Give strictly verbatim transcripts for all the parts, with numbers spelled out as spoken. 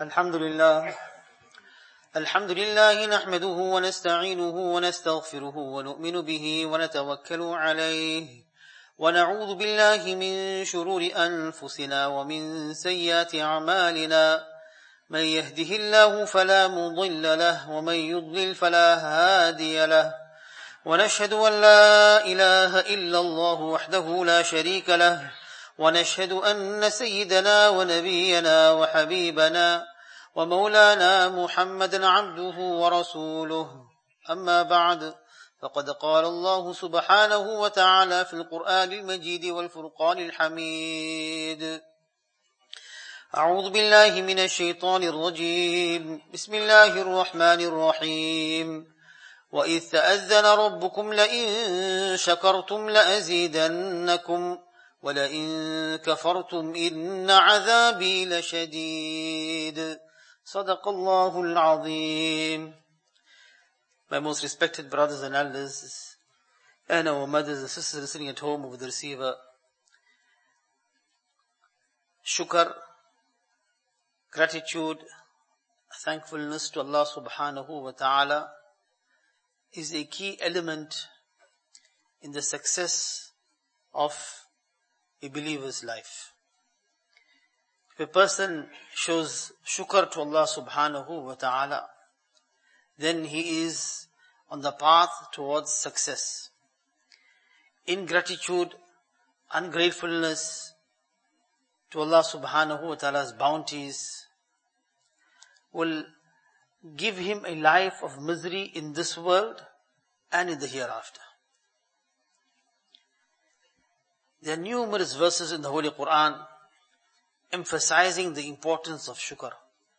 الحمد لله الحمد لله نحمده ونستعينه ونستغفره ونؤمن به ونتوكل عليه ونعوذ بالله من شرور أنفسنا ومن سيئات أعمالنا من يهده الله فلا مضل له ومن يضلل فلا هادي له ونشهد أن لا إله إلا الله وحده لا شريك له ونشهد أن سيدنا ونبينا وحبيبنا ومولانا محمدا عبده ورسوله أما بعد فقد قال الله سبحانه وتعالى في القرآن المجيد والفرقان الحميد أعوذ بالله من الشيطان الرجيم بسم الله الرحمن الرحيم وإذ تأذن ربكم لئن شكرتم لأزيدنكم وَلَئِن كَفَرْتُمْ إِنَّ عَذَابِي لَشَدِيدٌ صدق الله العظيم. My most respected brothers and elders, and our mothers and sisters sitting at home over the receiver, shukr, gratitude, thankfulness to Allah subhanahu wa ta'ala is a key element in the success of a believer's life. If a person shows shukr to Allah subhanahu wa ta'ala, then he is on the path towards success. Ingratitude, ungratefulness to Allah subhanahu wa ta'ala's bounties will give him a life of misery in this world and in the hereafter. There are numerous verses in the Holy Quran emphasizing the importance of shukr.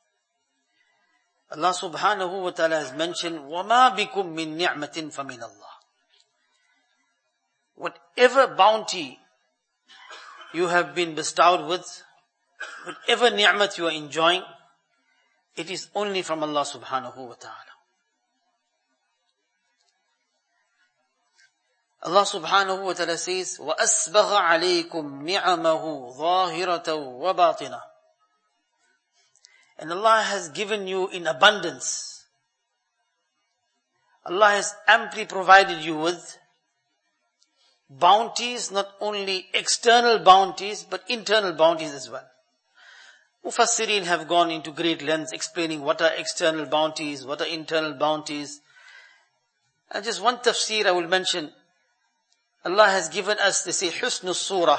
Allah subhanahu wa ta'ala has mentioned, وَمَا بِكُم مِّن نِعْمَةٍ فَمِنَ اللَّهِ. Whatever bounty you have been bestowed with, whatever ni'mat you are enjoying, it is only from Allah subhanahu wa ta'ala. Allah subhanahu wa ta'ala says, وَأَسْبَغَ عَلَيْكُمْ نِعَمَهُ ظَاهِرَةً وَبَاطِنَةً. And Allah has given you in abundance. Allah has amply provided you with bounties, not only external bounties, but internal bounties as well. Mufassirin have gone into great lengths explaining what are external bounties, what are internal bounties. And just one tafsir I will mention. Allah has given us, they say, husnul surah.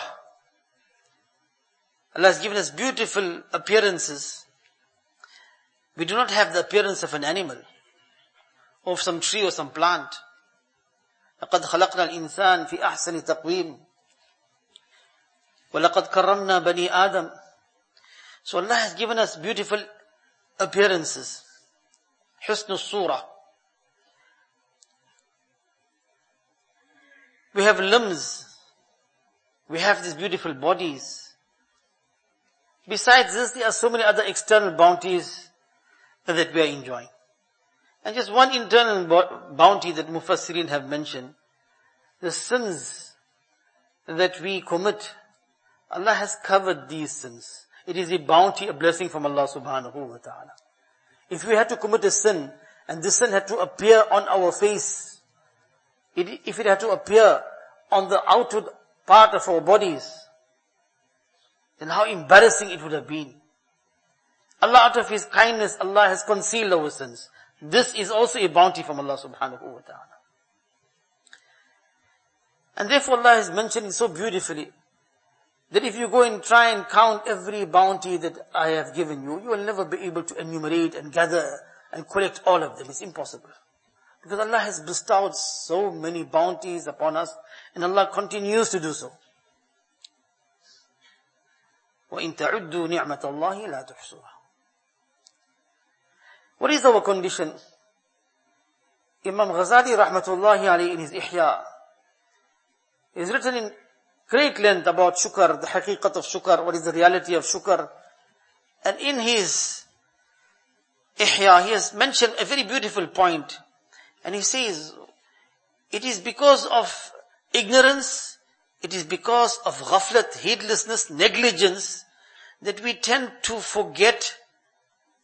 Allah has given us beautiful appearances. We do not have the appearance of an animal, or of some tree or some plant. لَقَدْ خَلَقْنَا الْإِنسَانِ فِي أَحْسَنِ تَقْوِيمٍ وَلَقَدْ كَرَّمْنَا بَنِي آدَمَ. So Allah has given us beautiful appearances. Husnul surah. We have limbs. We have these beautiful bodies. Besides this, there are so many other external bounties that we are enjoying. And just one internal bounty that Mufassirin have mentioned, the sins that we commit, Allah has covered these sins. It is a bounty, a blessing from Allah subhanahu wa ta'ala. If we had to commit a sin, and this sin had to appear on our face, It, if it had to appear on the outward part of our bodies, then how embarrassing it would have been. Allah, out of His kindness, Allah has concealed our sins. This is also a bounty from Allah subhanahu wa ta'ala. And therefore Allah has mentioned it so beautifully, that if you go and try and count every bounty that I have given you, you will never be able to enumerate and gather and collect all of them. It's impossible. Because Allah has bestowed so many bounties upon us, and Allah continues to do so. وَإِن تَعُدُّوا نِعْمَةَ اللَّهِ لَا تُحْصُوهَا. What is our condition? Imam Ghazali rahmatullahi alayhi in his Ihya is written in great length about shukr, the haqiqat of shukr, what is the reality of shukr. And in his Ihya, he has mentioned a very beautiful point. And he says, it is because of ignorance, it is because of ghaflat, heedlessness, negligence, that we tend to forget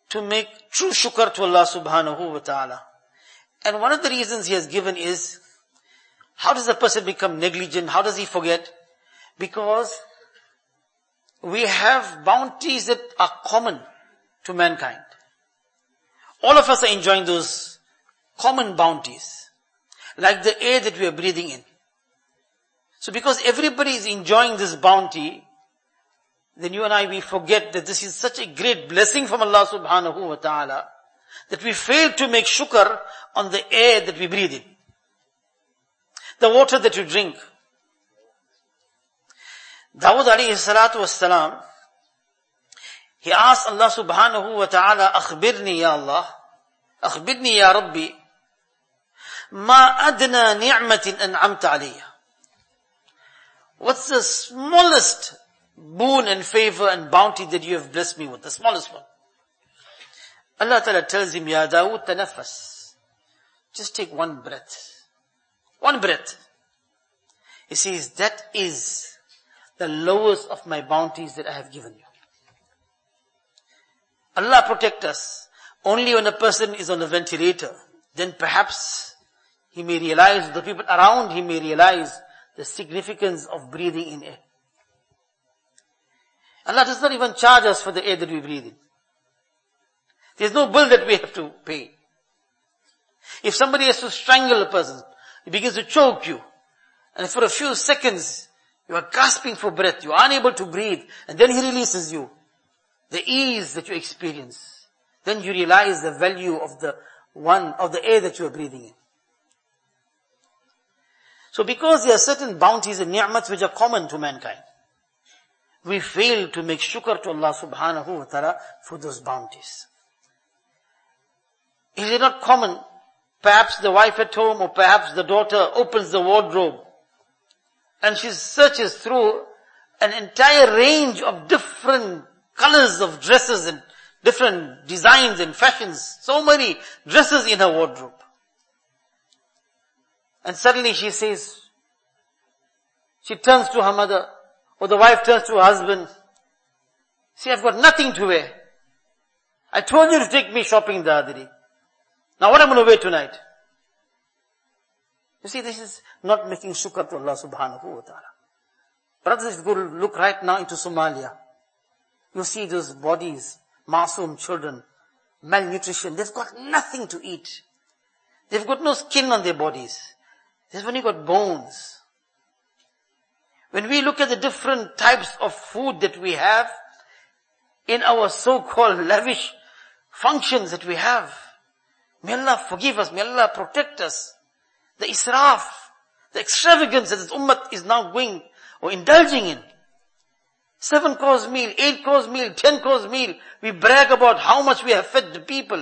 to make true shukr to Allah subhanahu wa ta'ala. And one of the reasons he has given is, how does a person become negligent? How does he forget? Because we have bounties that are common to mankind. All of us are enjoying those common bounties, like the air that we are breathing in. So because everybody is enjoying this bounty, then you and I, we forget that this is such a great blessing from Allah subhanahu wa ta'ala, that we fail to make shukr on the air that we breathe in, the water that you drink. Dawud alayhi salatu wassalam, he asked Allah subhanahu wa ta'ala, akhbirni ya Allah, akhbirni ya Rabbi, ma adna ni'matin an'amta alayya. What's the smallest boon and favor and bounty that you have blessed me with? The smallest one. Allah Ta'ala tells him, Ya Dawood, tanaffas. Just take one breath. One breath. He says, that is the lowest of my bounties that I have given you. Allah protect us. Only when a person is on a ventilator, then perhaps he may realize, the people around him may realize the significance of breathing in air. Allah does not even charge us for the air that we breathe in. There's no bill that we have to pay. If somebody has to strangle a person, he begins to choke you, and for a few seconds, you are gasping for breath, you are unable to breathe, and then he releases you. The ease that you experience, then you realize the value of the one, of the air that you are breathing in. So because there are certain bounties and ni'mats which are common to mankind, we fail to make shukr to Allah subhanahu wa ta'ala for those bounties. Is it not common? Perhaps the wife at home or perhaps the daughter opens the wardrobe and she searches through an entire range of different colors of dresses and different designs and fashions. So many dresses in her wardrobe. And suddenly she says, she turns to her mother, or the wife turns to her husband. See, I've got nothing to wear. I told you to take me shopping the other day. Now what am I going to wear tonight? You see, this is not making shukr to Allah subhanahu wa ta'ala. Brothers, if you go look right now into Somalia, you see those bodies, masoom children, malnutrition. They've got nothing to eat. They've got no skin on their bodies. They've only got bones. When we look at the different types of food that we have in our so-called lavish functions that we have, may Allah forgive us, may Allah protect us. The israf, the extravagance that this ummah is now going or indulging in. Seven course meal, eight course meal, ten course meal. We brag about how much we have fed the people.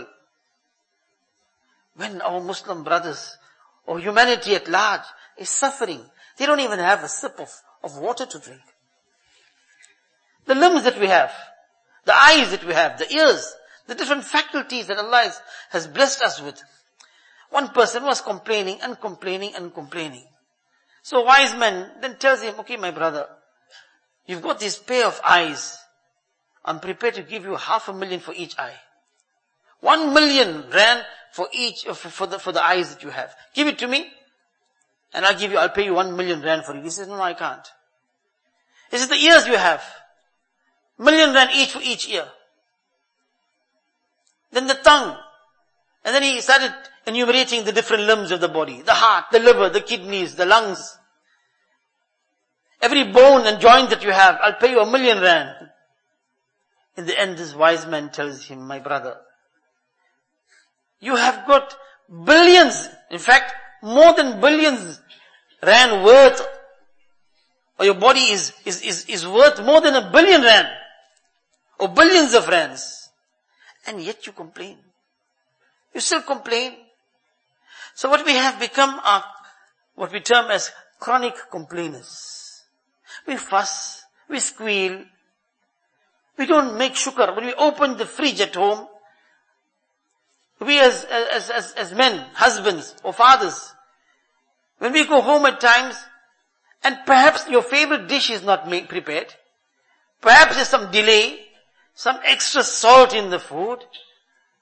When our Muslim brothers or humanity at large is suffering, they don't even have a sip of, of water to drink. The limbs that we have, the eyes that we have, the ears, the different faculties that Allah has blessed us with. One person was complaining and complaining and complaining. So a wise man then tells him, okay, my brother, you've got this pair of eyes. I'm prepared to give you half a million for each eye. One million rand for each, for, for the, for the eyes that you have. Give it to me, and I'll give you, I'll pay you one million rand for it. He says, no, no, I can't. He says, the ears you have. Million rand each for each ear. Then the tongue. And then he started enumerating the different limbs of the body. The heart, the liver, the kidneys, the lungs. Every bone and joint that you have, I'll pay you a million rand. In the end, this wise man tells him, my brother, you have got billions, in fact, more than billions rand worth, or your body is, is, is, is worth more than a billion rand, or billions of rands. And yet you complain. You still complain. So what we have become are what we term as chronic complainers. We fuss, we squeal, we don't make shukr. When we open the fridge at home, we as, as, as, as men, husbands or fathers, when we go home at times, and perhaps your favorite dish is not made, prepared, perhaps there's some delay, some extra salt in the food,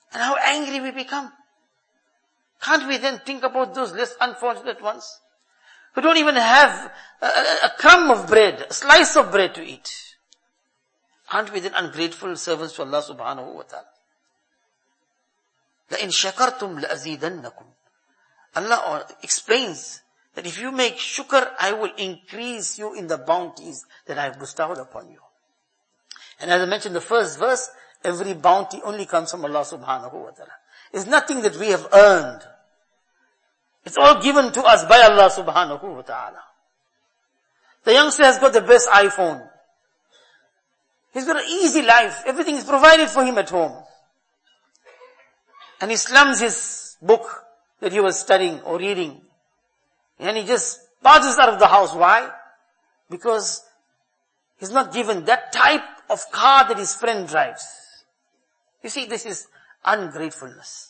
And how angry we become. Can't we then think about those less unfortunate ones who don't even have a, a, a crumb of bread, a slice of bread to eat? Aren't we then ungrateful servants to Allah subhanahu wa ta'ala? لَإِن شَكَرْتُمْ لَأَزِيدَنَّكُمْ. Allah explains that if you make shukr, I will increase you in the bounties that I have bestowed upon you. And as I mentioned in the first verse, every bounty only comes from Allah subhanahu wa ta'ala. It's nothing that we have earned. It's all given to us by Allah subhanahu wa ta'ala. The youngster has got the best iPhone. He's got an easy life. Everything is provided for him at home. And he slums his book that he was studying or reading. And he just barges out of the house. Why? Because he's not given that type of car that his friend drives. You see, this is ungratefulness.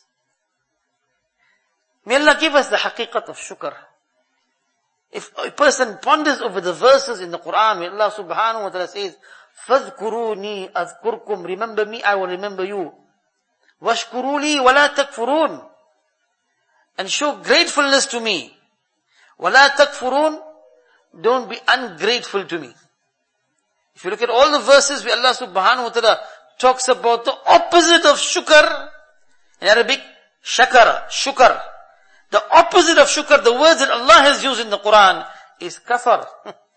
May Allah give us the haqiqat of shukr. If a person ponders over the verses in the Quran where Allah subhanahu wa ta'ala says, فَاذْكُرُونِي أَذْكُرْكُمْ, remember me, I will remember you. وَاشْكُرُوا لِي وَلَا تَكْفُرُونَ, and show gratefulness to me. وَلَا تَكْفُرُونَ, don't be ungrateful to me. If you look at all the verses where Allah subhanahu wa ta'ala talks about the opposite of shukr, in Arabic, shakara, shukr. The opposite of shukr, the words that Allah has used in the Quran, is kafar.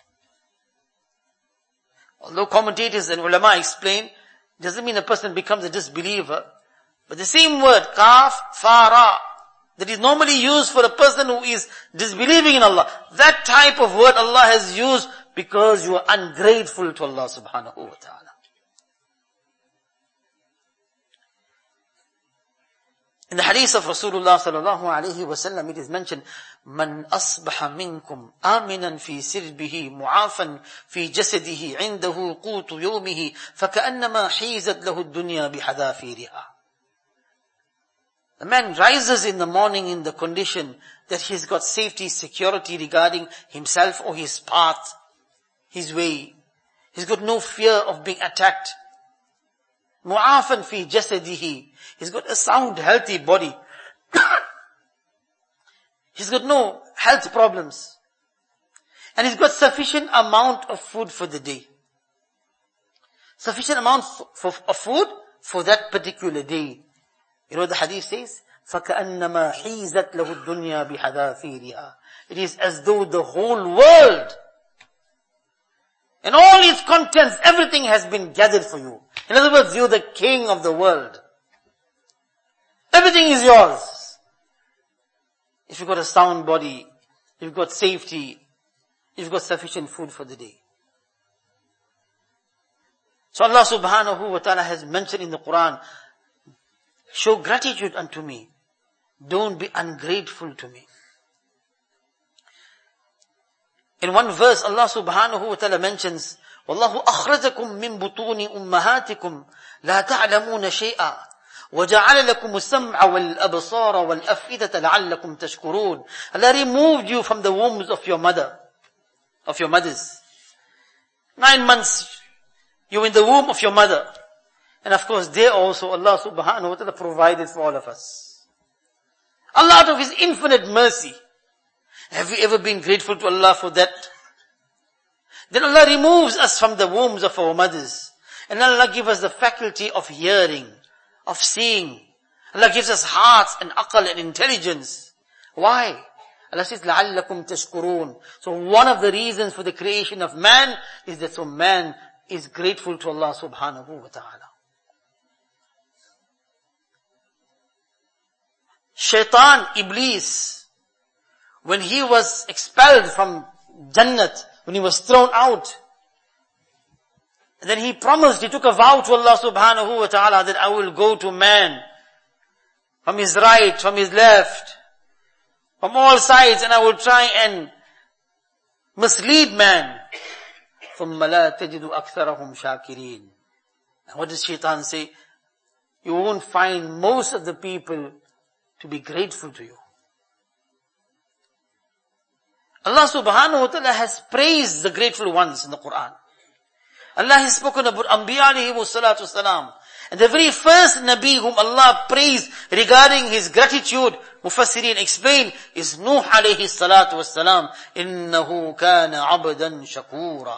Although commentators and ulama explain, doesn't mean a person becomes a disbeliever. But the same word, kaf, fara, that is normally used for a person who is disbelieving in Allah, that type of word Allah has used because you are ungrateful to Allah subhanahu wa ta'ala. In the hadith of Rasulullah sallallahu alayhi wa sallam, it is mentioned, Man asbaha minkum aminan fi sirbihi mu'afan fi jasadihi indahu qutu yawmihi faka'annama hizat lahu ad-dunya bihadafiriha. The man rises in the morning in the condition that he's got safety, security regarding himself or his path, his way. He's got no fear of being attacked. Mu'afan fi jasadihi. He's got a sound, healthy body. He's got no health problems. And he's got sufficient amount of food for the day. Sufficient amount of food for that particular day. You know what the hadith says? فَكَأَنَّمَا حِيزَتْ لَهُ الدُّنْيَا بِحَذَافِيرِهَا. It is as though the whole world and all its contents, everything has been gathered for you. In other words, you're the king of the world. Everything is yours. If you've got a sound body, you've got safety, you've got sufficient food for the day. So Allah subhanahu wa ta'ala has mentioned in the Quran, show gratitude unto me. Don't be ungrateful to me. In one verse, Allah subhanahu wa ta'ala mentions, وَاللَّهُ أَخْرَجَكُم مِّن بُطُونِ أُمَّهَاتِكُمْ لَا تَعْلَمُونَ شَيْئًا وَجَعَلَ لَكُمُ السَّمْعَ وَالْأَبْصَارَ وَالْأَفْئِدَةَ لَعَلَّكُمْ تَشْكُرُونَ. Allah removed you from the wombs of your mother, of your mothers. Nine months, you were in the womb of your mother. And of course, there also Allah subhanahu wa ta'ala provided for all of us. Allah, out of His infinite mercy, have we ever been grateful to Allah for that? Then Allah removes us from the wombs of our mothers. And Allah gives us the faculty of hearing, of seeing. Allah gives us hearts and aql and intelligence. Why? Allah says, لَعَلَّكُمْ تَشْكُرُونَ. So one of the reasons for the creation of man is that so man is grateful to Allah subhanahu wa ta'ala. Shaitan, Iblis, when he was expelled from Jannat, when he was thrown out, and then he promised, he took a vow to Allah subhanahu wa ta'ala that I will go to man from his right, from his left, from all sides, and I will try and mislead man. ثُمَّ لَا تَجِدُ أَكْثَرَهُمْ شَاكِرِينَ. And what does Shaitan say? You won't find most of the people to be grateful to you. Allah subhanahu wa ta'ala has praised the grateful ones in the Quran. Allah has spoken about Anbiya alayhi wa salatu wasalam, And the very first Nabi whom Allah praised regarding his gratitude, Mufassirin explain, is Nuh alayhi salatu wassalam. Innahu kana abdan shakura.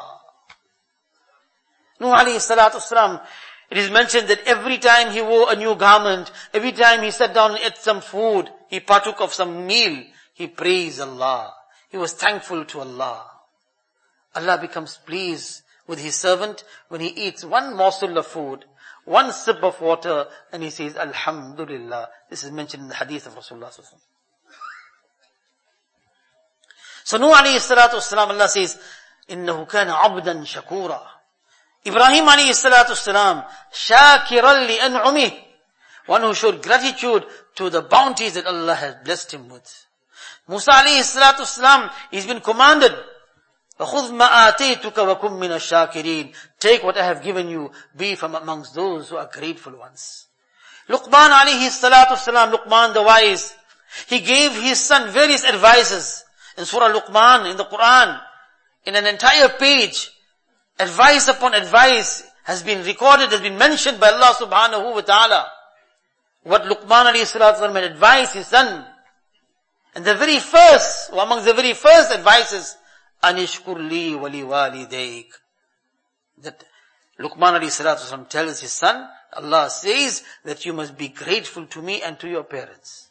Nuh alayhi salatu wassalam, it is mentioned that every time he wore a new garment, every time he sat down and ate some food, he partook of some meal, he praised Allah. He was thankful to Allah. Allah becomes pleased with his servant when he eats one morsel of food, one sip of water, and he says, Alhamdulillah. This is mentioned in the hadith of Rasulullah. So Nuh alayhi salatu wasalam, Allah says, إِنَّهُ كَانَ عَبْدًا شَكُورًا. Ibrahim alayhi salatu wasalam, شَاكِرًا لِأَنْعُمِهِ, one who showed gratitude to the bounties that Allah has blessed him with. Musa alayhi salatu wasalam, he's been commanded, وَخُذْ مَا آتَيْتُكَ وَكُمْ مِنَ الشَّاكِرِينَ. Take what I have given you, be from amongst those who are grateful ones. Luqman alayhi salatu wasalam, Luqman the wise, he gave his son various advices. In Surah Luqman, in the Quran, in an entire page, advice upon advice has been recorded, has been mentioned by Allah subhanahu wa ta'ala. What Luqman alayhi salatu wasalam had advised his son. And the very first, or amongst the very first advices, Anishkur li wali walidayk. That Luqman alayhi salatu wasalam tells his son, Allah says that you must be grateful to me and to your parents.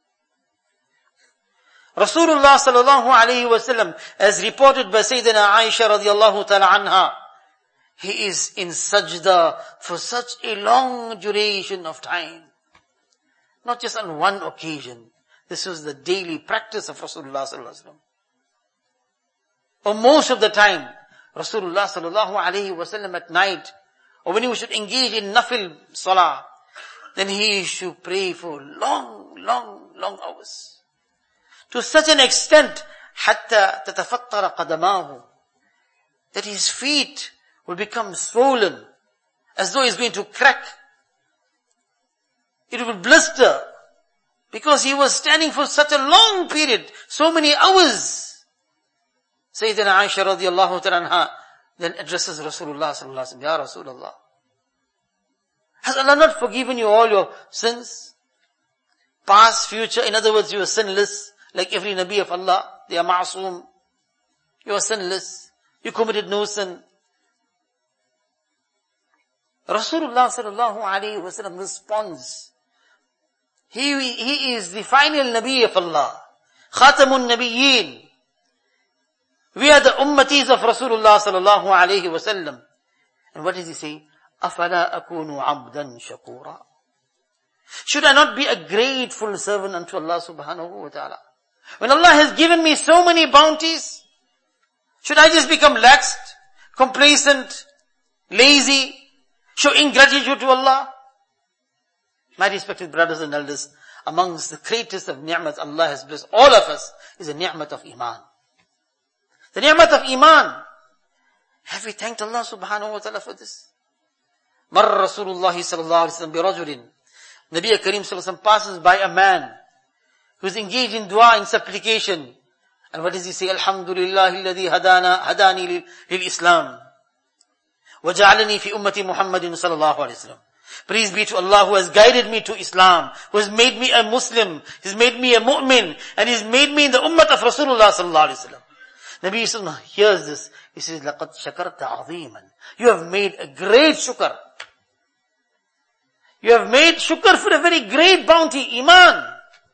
Rasulullah sallallahu alayhi wasallam, as reported by Sayyidina Aisha radiyallahu ta'ala anha, he is in sajda for such a long duration of time. Not just on one occasion. This was the daily practice of Rasulullah sallallahu alayhi wasallam. Or most of the time, Rasulullah sallallahu alayhi wasallam at night, or when he should engage in nafil salah, then he should pray for long, long, long hours. To such an extent, حَتَّى تَتَفَطَّرَ قَدَمَاهُ, that his feet will become swollen, as though he's going to crack. It will blister, because he was standing for such a long period, so many hours. Sayyidina Aisha radiyallahu ta'ala anha then addresses Rasulullah sallallahu alaihi wasallam, Ya Rasulullah, has Allah not forgiven you all your sins? Past, future, in other words, you are sinless, like every Nabi of Allah, they are ma'asum. You are sinless, you committed no sin. Rasulullah sallallahu alaihi wasallam responds, he, he is the final Nabi of Allah, Khatamun Nabiyyin. We are the ummatis of Rasulullah sallallahu alayhi wa sallam. And what does he say? أَفَلَا أَكُونُ عَبْدًا شَكُورًا. Should I not be a grateful servant unto Allah subhanahu wa ta'ala? When Allah has given me so many bounties, should I just become laxed, complacent, lazy, show ingratitude to Allah? My respected brothers and elders, amongst the greatest of ni'mat Allah has blessed all of us is a ni'mat of iman. The ni'mat of iman. Have we thanked Allah subhanahu wa ta'ala for this? Marra Rasulullah sallallahu alayhi wa sallam bi rajulin. Nabi Kareem sallallahu alayhi wa sallam passes by a man who is engaged in dua, in supplication. And what does he say? Alhamdulillah alladhi hadana, hadani lil Islam. Wa ja'alani fi ummati Muhammadin sallallahu alayhi wa sallam. Praise be to Allah who has guided me to Islam, who has made me a Muslim, He's made me a mu'min, and He's made me in the ummah of Rasulullah sallallahu alayhi wa sallam. Nabi Sallallahu hears this. He says, لَقَدْ شَكَرْتَ عَظِيمًا. You have made a great shukr. You have made shukr for a very great bounty, iman.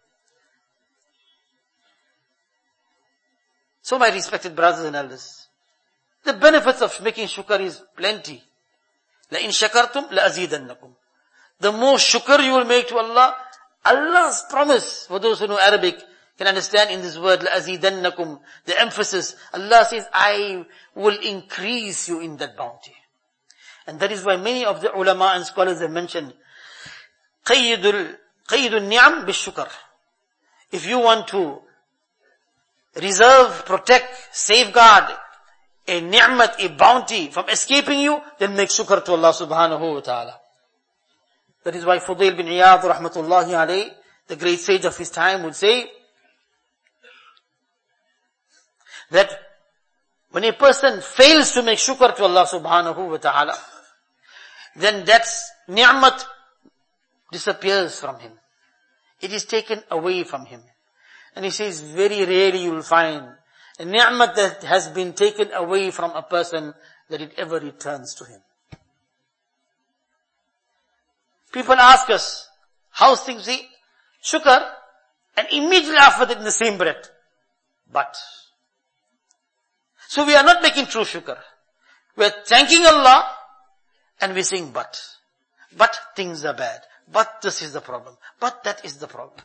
So my respected brothers and elders, the benefits of making shukr is plenty. لَإِن شَكَرْتُمْ لَأَزِيدَنَّكُمْ. The more shukr you will make to Allah, Allah's promise, for those who know Arabic, can understand in this word, لَأَزِيدَنَّكُمْ, the emphasis. Allah says, I will increase you in that bounty. And that is why many of the ulama and scholars have mentioned, قَيِّدُ النِّعَمْ بِالشُّكَرِ. If you want to reserve, protect, safeguard a ni'mat, a bounty from escaping you, then make shukr to Allah subhanahu wa ta'ala. That is why Fudail bin Iyad rahmatullahi alayhi, the great sage of his time, would say, that when a person fails to make shukr to Allah subhanahu wa ta'ala, then that ni'mat disappears from him. It is taken away from him. And he says, very rarely you will find a ni'mat that has been taken away from a person that it ever returns to him. People ask us, how's things? See, shukr, and immediately after that in the same breath, but. So we are not making true shukr. We are thanking Allah, and we are saying but. But things are bad. But this is the problem. But that is the problem.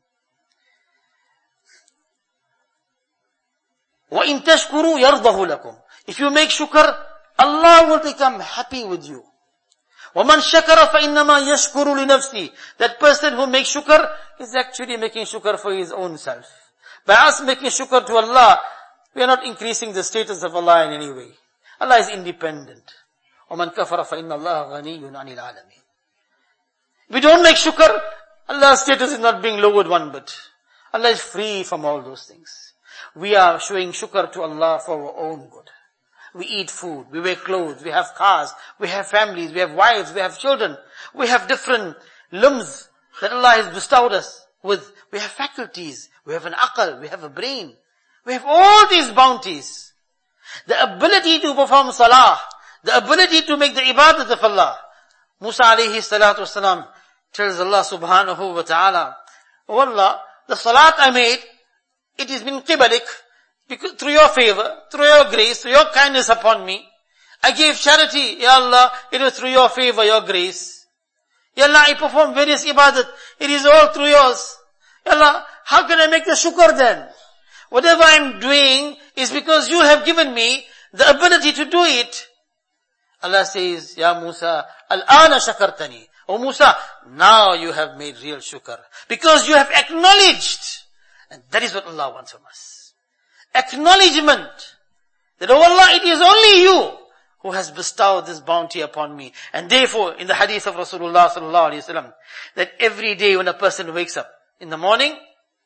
وَإِن تَشْكُرُوا يَرْضَهُ لَكُمْ. If you make shukr, Allah will become happy with you. وَمَنْ شَكَرَ فَإِنَّمَا يَشْكُرُ لِنَفْسِهِ. That person who makes shukr is actually making shukr for his own self. By us making shukr to Allah, we are not increasing the status of Allah in any way. Allah is independent. وَمَنْ كَفَرَ فَإِنَّ اللَّهَ غَنِيٌّ عَنِ الْعَالَمِينَ. We don't make shukr, Allah's status is not being lowered one bit. Allah is free from all those things. We are showing shukr to Allah for our own good. We eat food, we wear clothes, we have cars, we have families, we have wives, we have children. We have different limbs that Allah has bestowed us with. We have faculties, we have an aql, we have a brain. We have all these bounties. The ability to perform salah, the ability to make the ibadat of Allah. Musa alayhi salatu wasalam tells Allah subhanahu wa ta'ala, oh Allah, the salat I made, it is min qibalik, because through your favor, through your grace, through your kindness upon me. I gave charity, Ya Allah, it was through your favor, your grace. Ya Allah, I perform various ibadat, it is all through yours. Ya Allah, how can I make the shukr then? Whatever I'm doing is because you have given me the ability to do it. Allah says, Ya Musa, al-ana shakartani. Oh Musa, now you have made real shukr. Because you have acknowledged. And that is what Allah wants from us. Acknowledgement. That, oh Allah, it is only you who has bestowed this bounty upon me. And therefore, in the hadith of Rasulullah sallallahu alaihi wasallam, that every day when a person wakes up in the morning,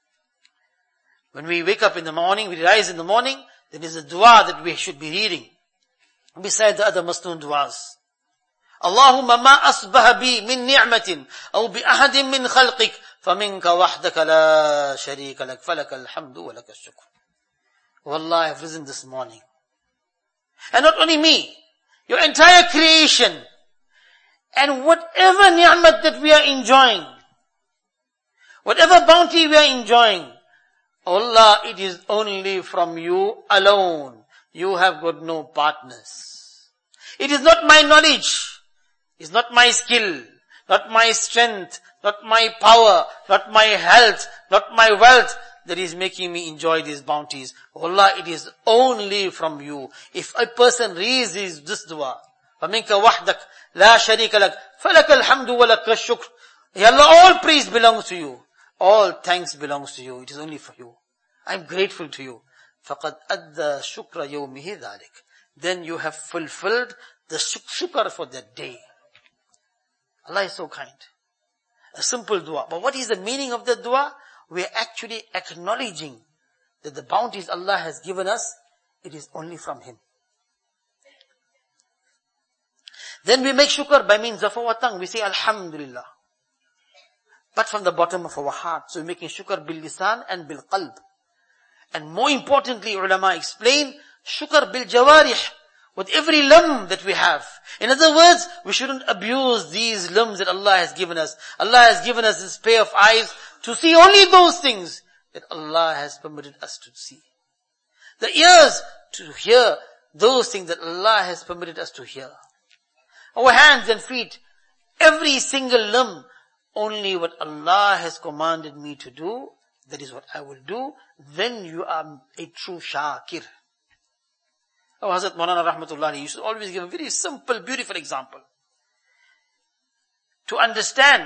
when we wake up in the morning, we rise in the morning, there is a dua that we should be reading. Besides the other masnoon duas. Allahumma ma asbaha bi min ni'matin, aw bi ahadin min khalqik, فَمِنْكَ وَحْدَكَ لَا شَرِيكَ لَكَ فَلَكَ الْحَمْدُ وَلَكَ الشُّكْرُ. Oh Allah, I have risen this morning. And not only me, your entire creation, and whatever ni'mat that we are enjoying, whatever bounty we are enjoying, Allah, it is only from you alone. You have got no partners. It is not my knowledge, it's not my skill, not my strength, not my power, not my health, not my wealth that is making me enjoy these bounties. Allah, it is only from you. If a person reads this dua, فَمِنْكَ وَحْدَكَ لَا شَرِيكَ لَكَ فَلَكَ الْحَمْدُ وَلَكَ الشُّكْرُ. Ya Allah, all praise belongs to you. All thanks belongs to you. It is only for you. I am grateful to you. فَقَدْ أَدَّى شُكْرَ يَوْمِهِ ذَلِكَ. Then you have fulfilled the shukr for that day. Allah is so kind. A simple dua. But what is the meaning of the dua? We are actually acknowledging that the bounties Allah has given us, it is only from Him. Then we make shukr by means of our tongue. We say Alhamdulillah. But from the bottom of our heart. So we're making shukr bil lisan and bil qalb. And more importantly, ulama explain, shukr bil jawarih. With every limb that we have. In other words, we shouldn't abuse these limbs that Allah has given us. Allah has given us this pair of eyes to see only those things that Allah has permitted us to see. The ears to hear those things that Allah has permitted us to hear. Our hands and feet, every single limb, only what Allah has commanded me to do, that is what I will do. Then you are a true shakir. Oh, Hazrat Maulana Rahmatullahi used to always give a very simple, beautiful example. To understand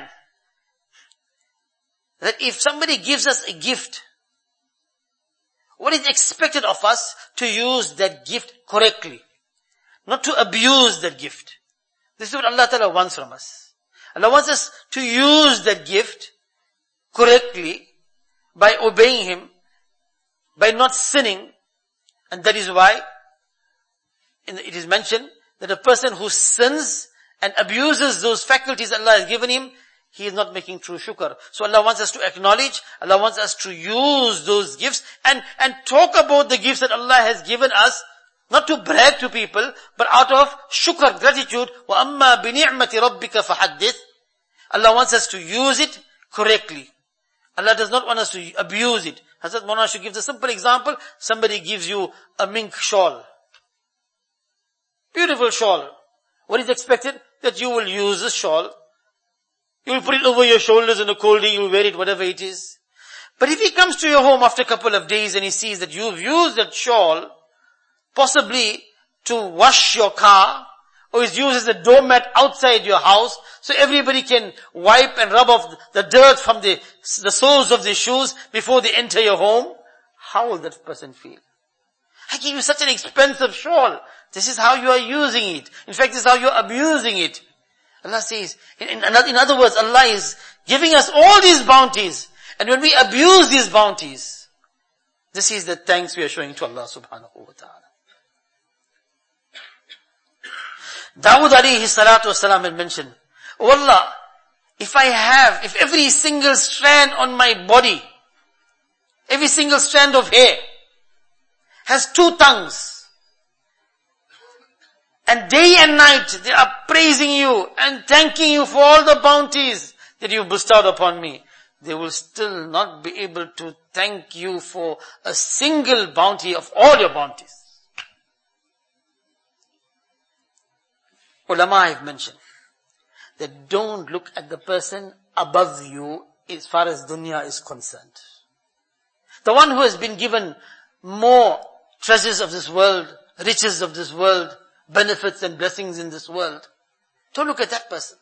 that if somebody gives us a gift, what is expected of us to use that gift correctly? Not to abuse that gift. This is what Allah Ta'ala wants from us. Allah wants us to use that gift correctly by obeying Him, by not sinning, and that is why it is mentioned that a person who sins and abuses those faculties Allah has given him, he is not making true shukr. So Allah wants us to acknowledge, Allah wants us to use those gifts and, and talk about the gifts that Allah has given us, not to brag to people, but out of shukr, gratitude. وَأَمَّا بِنِعْمَةِ رَبِّكَ فَحَدِّثْ. Allah wants us to use it correctly. Allah does not want us to abuse it. Hazrat Maulana should give the simple example. Somebody gives you a mink shawl. Beautiful shawl. What is expected? That you will use the shawl. You will put it over your shoulders in the cold day, you will wear it, whatever it is. But if he comes to your home after a couple of days and he sees that you've used that shawl, possibly to wash your car, or is used as a doormat outside your house, so everybody can wipe and rub off the dirt from the, the soles of the shoes before they enter your home, how will that person feel? I give you such an expensive shawl. This is how you are using it. In fact, this is how you are abusing it. Allah says, in, in, in other words, Allah is giving us all these bounties. And when we abuse these bounties, this is the thanks we are showing to Allah subhanahu wa ta'ala. Dawood alayhi salatu wasalam had mentioned, oh Allah, if I have, if every single strand on my body, every single strand of hair has two tongues, and day and night they are praising you and thanking you for all the bounties that you bestowed upon me, they will still not be able to thank you for a single bounty of all your bounties. Ulama have mentioned that don't look at the person above you as far as dunya is concerned. The one who has been given more treasures of this world, riches of this world, benefits and blessings in this world, don't look at that person.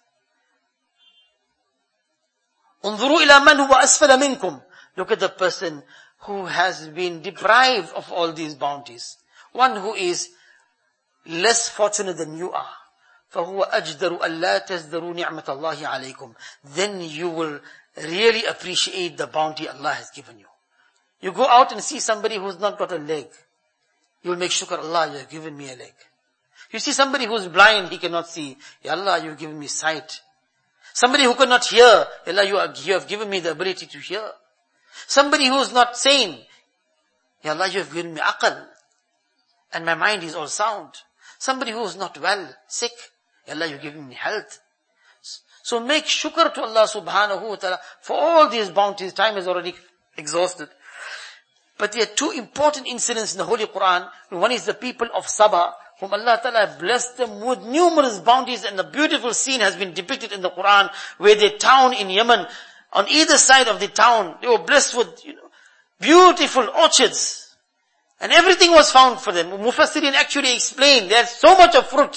انظروا إلى من هو أسفل منكم. Look at the person who has been deprived of all these bounties. One who is less fortunate than you are. فَهُوَ أَجْدَرُ أَلَّا تَزْدَرُوا نِعْمَةَ اللَّهِ عَلَيْكُمْ. Then you will really appreciate the bounty Allah has given you. You go out and see somebody who's not got a leg. You will make shukr, Allah, you have given me a leg. You see somebody who's blind, he cannot see. Ya Allah, you have given me sight. Somebody who cannot hear, Ya Allah, you, are, you have given me the ability to hear. Somebody who is not sane, Ya Allah, you have given me aql. And my mind is all sound. Somebody who is not well, sick, Ya Allah, you have given me health. So make shukr to Allah subhanahu wa ta'ala for all these bounties. Time is already exhausted. But there are two important incidents in the Holy Quran. One is the people of Sabah, whom Allah Ta'ala blessed them with numerous bounties, and the beautiful scene has been depicted in the Quran, where the town in Yemen, on either side of the town, they were blessed with, you know, beautiful orchards. And everything was found for them. Mufassirin actually explained, there's so much of fruit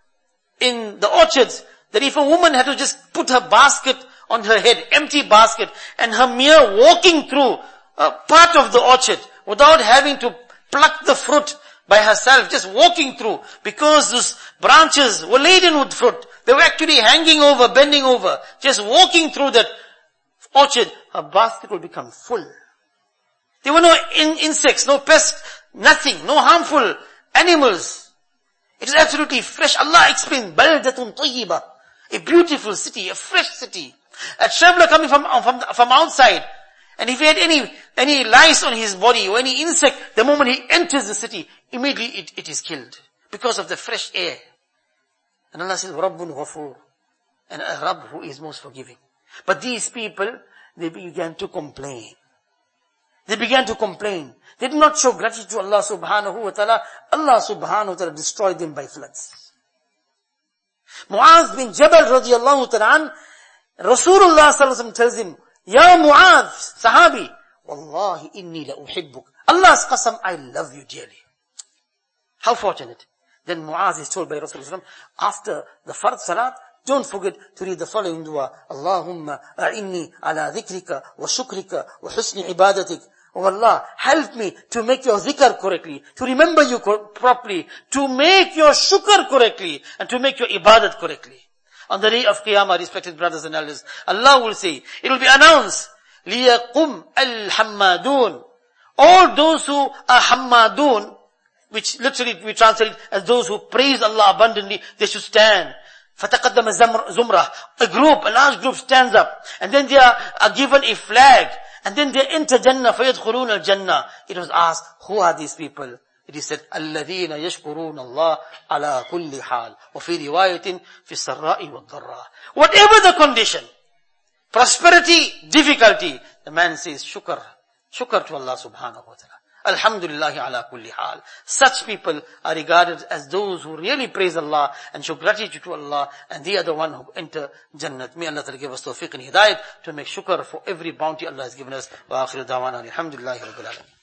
in the orchards, that if a woman had to just put her basket on her head, empty basket, and her mere walking through a part of the orchard, without having to pluck the fruit by herself, just walking through, because those branches were laden with fruit. They were actually hanging over, bending over, just walking through that orchard, her basket will become full. There were no in- insects, no pests, nothing, no harmful animals. It is absolutely fresh. Allah explained, Baldatun Tayyiba, a beautiful city, a fresh city. A traveler coming from, from, from outside, and if he had any, any lice on his body or any insect, the moment he enters the city, immediately it, it is killed. Because of the fresh air. And Allah says, Rabbun Ghafur. And a Rabb who is most forgiving. But these people, they began to complain. They began to complain. They did not show gratitude to Allah subhanahu wa ta'ala. Allah subhanahu wa ta'ala destroyed them by floods. Mu'adh bin Jabal radiallahu ta'ala, Rasulullah sallallahu alaihi wasallam tells him, Ya Mu'adh, Sahabi, Wallahi inni la uhibbuk. Allah's qasam, I love you dearly. How fortunate. Then Mu'adh is told by Rasulullah, after the Fard Salat, don't forget to read the following dua. Allahumma a'inni ala dhikrika wa shukrika wa husni ibadatik. Oh Allah, help me to make your zikr correctly, to remember you co- properly, to make your shukr correctly, and to make your ibadat correctly. On the day of Qiyamah, respected brothers and elders, Allah will say, it will be announced, لِيَقُمْ الْحَمَّادُونَ. All those who are hammadun, which literally we translate as those who praise Allah abundantly, they should stand. فَتَقَدَّمَ زُمْرَةٌ. A group, a large group stands up. And then they are, are given a flag. And then they enter Jannah. فَيَدْخُلُونَ الْجَنَّةِ. It was asked, who are these people? It is said, الَّذِينَ يَشْكُرُونَ اللَّهَ عَلَى كُلِّ حَالٍ. وَفِي رِوَايَةٍ فِي السَّرَّاءِ وَالضَّرَّاءِ. Whatever the condition, prosperity, difficulty, the man says, shukr. Shukr to Allah subhanahu wa ta'ala. Alhamdulillah ala kulli hal. Such people are regarded as those who really praise Allah and show gratitude to Allah, and they are the one who enter Jannat. May Allah give us tawfiq and hidayat to make shukr for every bounty Allah has given us. Wa akhiru da'wana alhamdulillahi rabbil alamin.